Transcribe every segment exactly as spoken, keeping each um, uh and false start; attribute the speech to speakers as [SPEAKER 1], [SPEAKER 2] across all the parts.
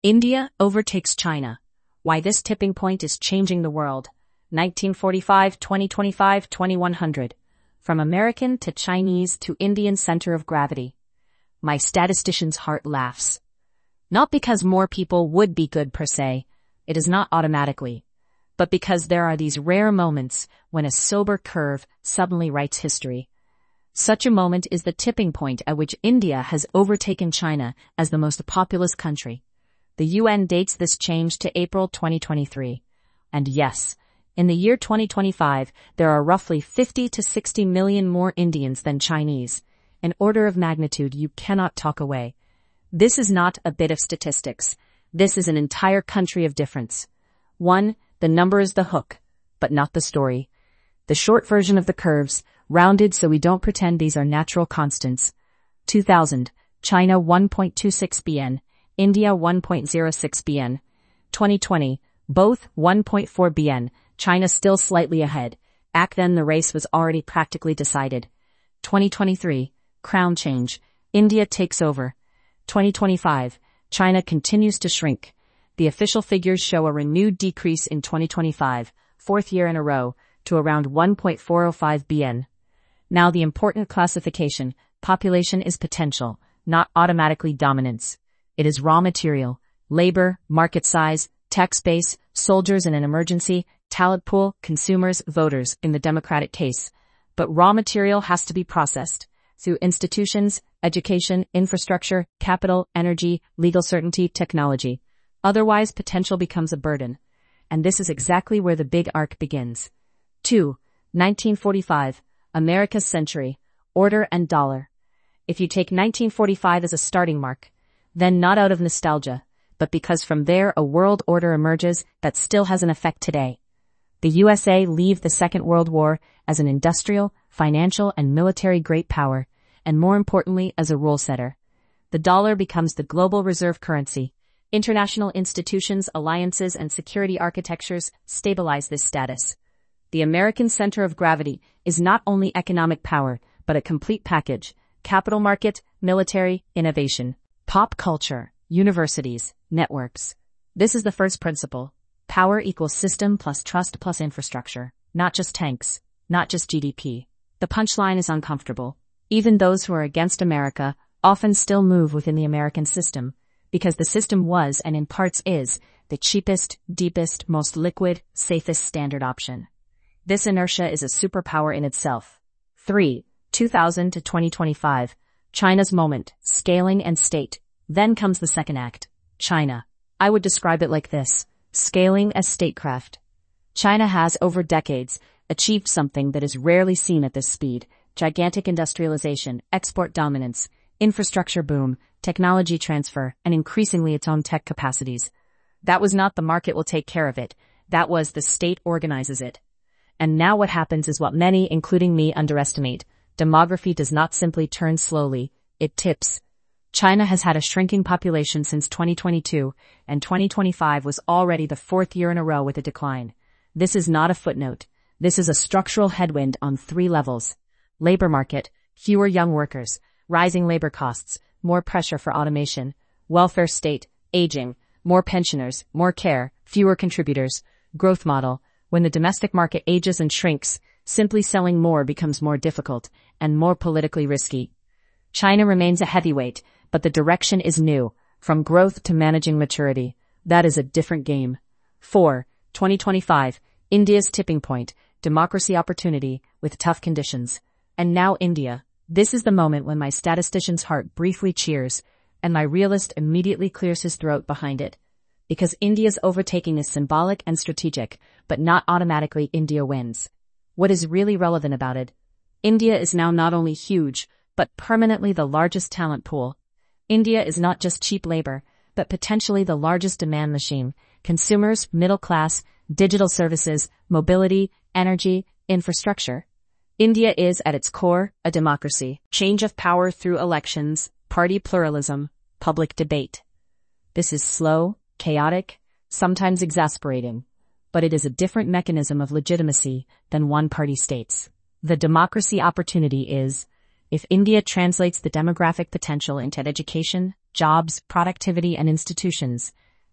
[SPEAKER 1] India overtakes China. Why this tipping point is changing the world. nineteen forty-five, twenty twenty-five, twenty-one hundred. From American to Chinese to Indian center of gravity. My statistician's heart laughs. Not because more people would be good per se. It is not automatically. But because there are these rare moments when a sober curve suddenly writes history. Such a moment is the tipping point at which India has overtaken China as the most populous country. The U N dates this change to April twenty twenty-three. And yes, in the year twenty twenty-five, there are roughly fifty to sixty million more Indians than Chinese. An order of magnitude you cannot talk away. This is not a bit of statistics. This is an entire country of difference. One, the number is the hook, but not the story. The short version of the curves, rounded so we don't pretend these are natural constants. two thousand, China one point two six billion, India one point zero six billion. twenty twenty, both one point four billion, China still slightly ahead. Back then the race was already practically decided. twenty twenty-three, crown change, India takes over. twenty twenty-five, China continues to shrink. The official figures show a renewed decrease in twenty twenty-five, fourth year in a row, to around one point four zero five billion. Now the important classification, population is potential, not automatically dominance. It is raw material, labor, market size, tax base, soldiers in an emergency, talent pool, consumers, voters in the democratic case. But raw material has to be processed through institutions, education, infrastructure, capital, energy, legal certainty, technology. Otherwise, potential becomes a burden. And this is exactly where the big arc begins. two. nineteen forty-five, America's century, order and dollar. If you take nineteen forty-five as a starting mark, then not out of nostalgia, but because from there a world order emerges that still has an effect today. The U S A leave the Second World War as an industrial, financial, and military great power, and more importantly as a rule setter. The dollar becomes the global reserve currency. International institutions, alliances, and security architectures stabilize this status. The American center of gravity is not only economic power, but a complete package: capital market, military, innovation, pop culture, universities, networks. This is the first principle. Power equals system plus trust plus infrastructure. Not just tanks, not just G D P. The punchline is uncomfortable. Even those who are against America often still move within the American system, because the system was, and in parts is, the cheapest, deepest, most liquid, safest standard option. This inertia is a superpower in itself. three. two thousand to twenty twenty-five. China's moment, scaling and state. Then comes the second act. China. I would describe it like this: scaling as statecraft. China has, over decades, achieved something that is rarely seen at this speed: gigantic industrialization, export dominance, infrastructure boom, technology transfer, and increasingly its own tech capacities. That was not the market will take care of it. That was the state organizes it. And now what happens is what many, including me, underestimate. Demography does not simply turn slowly, it tips. China has had a shrinking population since twenty twenty-two, and twenty twenty-five was already the fourth year in a row with a decline. This is not a footnote. This is a structural headwind on three levels. Labor market, fewer young workers, rising labor costs, more pressure for automation. Welfare state, aging, more pensioners, more care, fewer contributors. Growth model, when the domestic market ages and shrinks, simply selling more becomes more difficult and more politically risky. China remains a heavyweight, but the direction is new, from growth to managing maturity. That is a different game. four. twenty twenty-five, India's tipping point, democracy opportunity with tough conditions. And now India. This is the moment when my statistician's heart briefly cheers, and my realist immediately clears his throat behind it. Because India's overtaking is symbolic and strategic, but not automatically India wins. What is really relevant about it? India is now not only huge, but permanently the largest talent pool. India is not just cheap labor, but potentially the largest demand machine. Consumers, middle class, digital services, mobility, energy, infrastructure. India is, at its core, a democracy. Change of power through elections, party pluralism, public debate. This is slow, chaotic, sometimes exasperating, but it is a different mechanism of legitimacy than one-party states. The democracy opportunity is, if India translates the demographic potential into education, jobs, productivity, and institutions,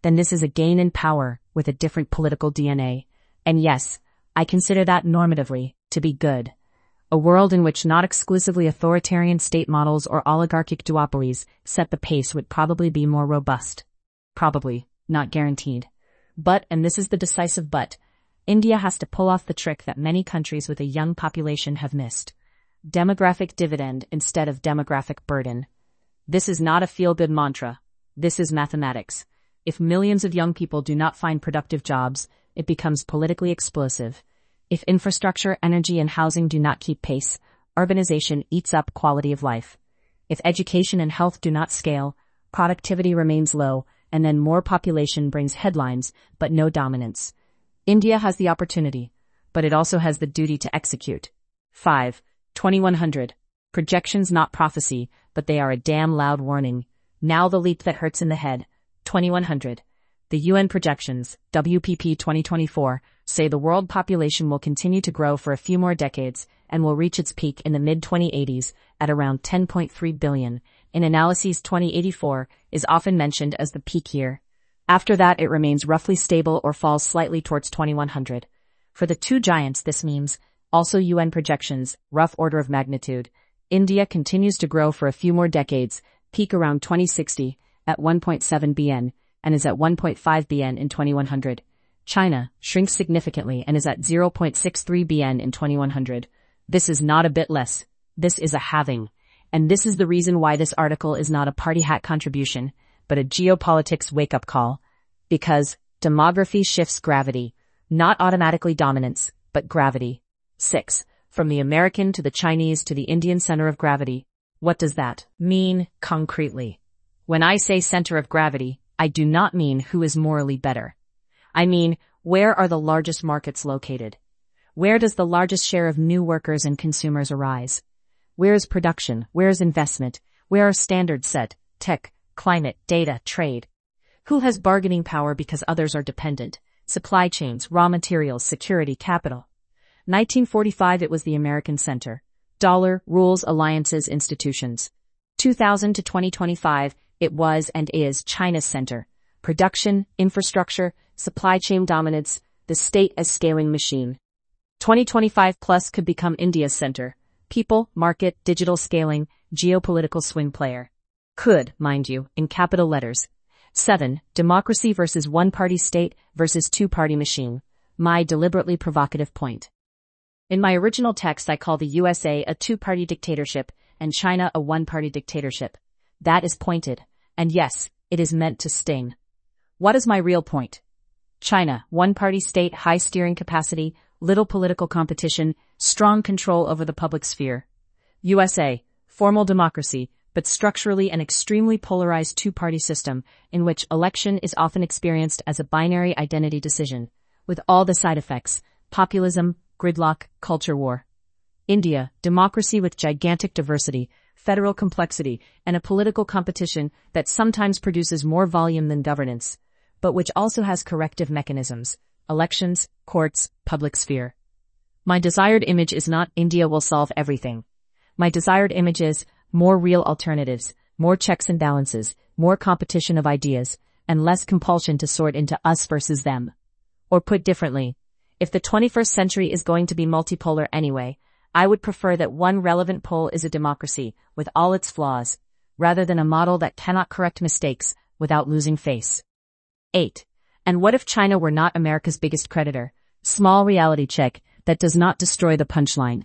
[SPEAKER 1] then this is a gain in power with a different political D N A. And yes, I consider that normatively to be good. A world in which not exclusively authoritarian state models or oligarchic duopolies set the pace would probably be more robust. Probably, not guaranteed. But, and this is the decisive but, India has to pull off the trick that many countries with a young population have missed. Demographic dividend instead of demographic burden. This is not a feel-good mantra. This is mathematics. If millions of young people do not find productive jobs, it becomes politically explosive. If infrastructure, energy, and housing do not keep pace, urbanization eats up quality of life. If education and health do not scale, productivity remains low, and then more population brings headlines, but no dominance. India has the opportunity, but it also has the duty to execute. five. twenty-one hundred. Projections not prophecy, but they are a damn loud warning. Now the leap that hurts in the head. twenty-one hundred. The U N projections, W P P twenty twenty-four, say the world population will continue to grow for a few more decades and will reach its peak in the mid twenty eighties at around ten point three billion. In analyses, twenty eighty-four is often mentioned as the peak year. After that, it remains roughly stable or falls slightly towards twenty-one hundred. For the two giants, this means, also U N projections, rough order of magnitude, India continues to grow for a few more decades, peak around twenty sixty, at one point seven billion, and is at one point five billion in twenty-one hundred. China shrinks significantly and is at zero point six three billion in twenty-one hundred. This is not a bit less. This is a halving. And this is the reason why this article is not a party hat contribution, but a geopolitics wake-up call. Because demography shifts gravity, not automatically dominance, but gravity. six. From the American to the Chinese to the Indian center of gravity. What does that mean concretely? When I say center of gravity, I do not mean who is morally better. I mean, where are the largest markets located? Where does the largest share of new workers and consumers arise? Where is production? Where is investment? Where are standards set? Tech, climate, data, trade? Who has bargaining power because others are dependent? Supply chains, raw materials, security, capital. nineteen forty-five, it was the American center. Dollar, rules, alliances, institutions. two thousand to twenty twenty-five, it was and is China's center. Production, infrastructure, supply chain dominance, the state as scaling machine. twenty twenty-five plus could become India's center. People, market, digital scaling, geopolitical swing player. Could, mind you, in capital letters. seven. Democracy versus one-party state versus two-party machine. My deliberately provocative point. In my original text, I call the U S A a two-party dictatorship and China a one-party dictatorship. That is pointed. And yes, it is meant to sting. What is my real point? China, one-party state, high steering capacity, little political competition, strong control over the public sphere. U S A, formal democracy, but structurally an extremely polarized two-party system in which election is often experienced as a binary identity decision, with all the side effects, populism, gridlock, culture war. India, democracy with gigantic diversity, federal complexity, and a political competition that sometimes produces more volume than governance, but which also has corrective mechanisms, elections, courts, public sphere. My desired image is not India will solve everything. My desired image is more real alternatives, more checks and balances, more competition of ideas, and less compulsion to sort into us versus them. Or put differently, if the twenty-first century is going to be multipolar anyway, I would prefer that one relevant pole is a democracy, with all its flaws, rather than a model that cannot correct mistakes without losing face. eight. And what if China were not America's biggest creditor? Small reality check that does not destroy the punchline.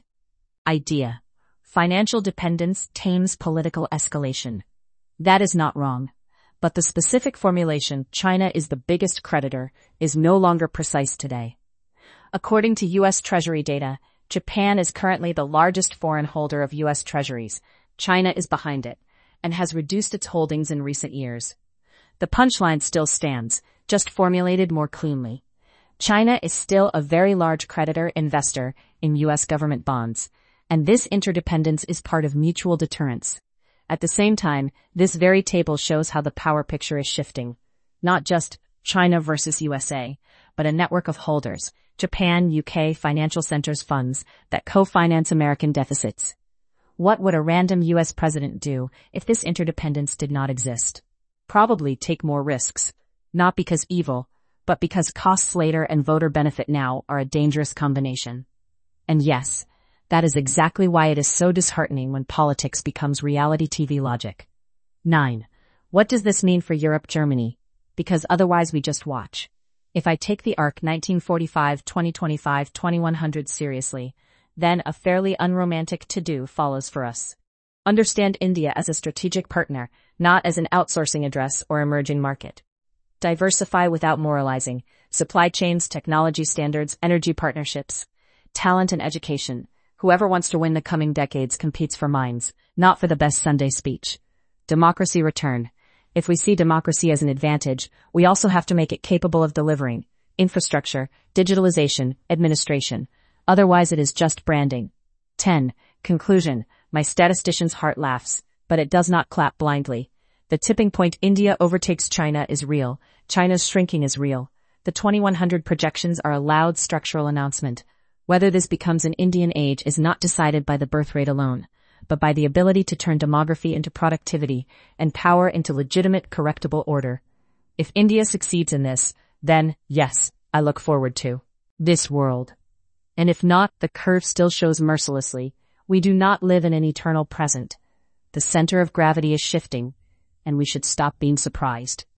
[SPEAKER 1] Idea. Financial dependence tames political escalation. That is not wrong. But the specific formulation, China is the biggest creditor, is no longer precise today. According to U S Treasury data, Japan is currently the largest foreign holder of U S Treasuries. China is behind it, and has reduced its holdings in recent years. The punchline still stands, just formulated more cleanly. China is still a very large creditor investor in U S government bonds, and this interdependence is part of mutual deterrence. At the same time, this very table shows how the power picture is shifting. Not just China versus U S A, but a network of holders, Japan, U K, financial centers funds that co-finance American deficits. What would a random U S president do if this interdependence did not exist? Probably take more risks. Not because evil, but because costs later and voter benefit now are a dangerous combination. And yes, that is exactly why it is so disheartening when politics becomes reality T V logic. nine. What does this mean for Europe, Germany? Because otherwise we just watch. If I take the arc nineteen forty-five, twenty twenty-five, twenty-one hundred seriously, then a fairly unromantic to-do follows for us. Understand India as a strategic partner, not as an outsourcing address or emerging market. Diversify without moralizing. Supply chains, technology standards, energy partnerships, talent and education. Whoever wants to win the coming decades competes for minds, not for the best Sunday speech. Democracy return. If we see democracy as an advantage, we also have to make it capable of delivering infrastructure, digitalization, administration. Otherwise it is just branding. ten. Conclusion. My statistician's heart laughs, but it does not clap blindly. The tipping point India overtakes China is real. China's shrinking is real. The twenty-one hundred projections are a loud structural announcement. Whether this becomes an Indian age is not decided by the birth rate alone, but by the ability to turn demography into productivity and power into legitimate, correctable order. If India succeeds in this, then, yes, I look forward to this world. And if not, the curve still shows mercilessly. We do not live in an eternal present. The center of gravity is shifting, and we should stop being surprised.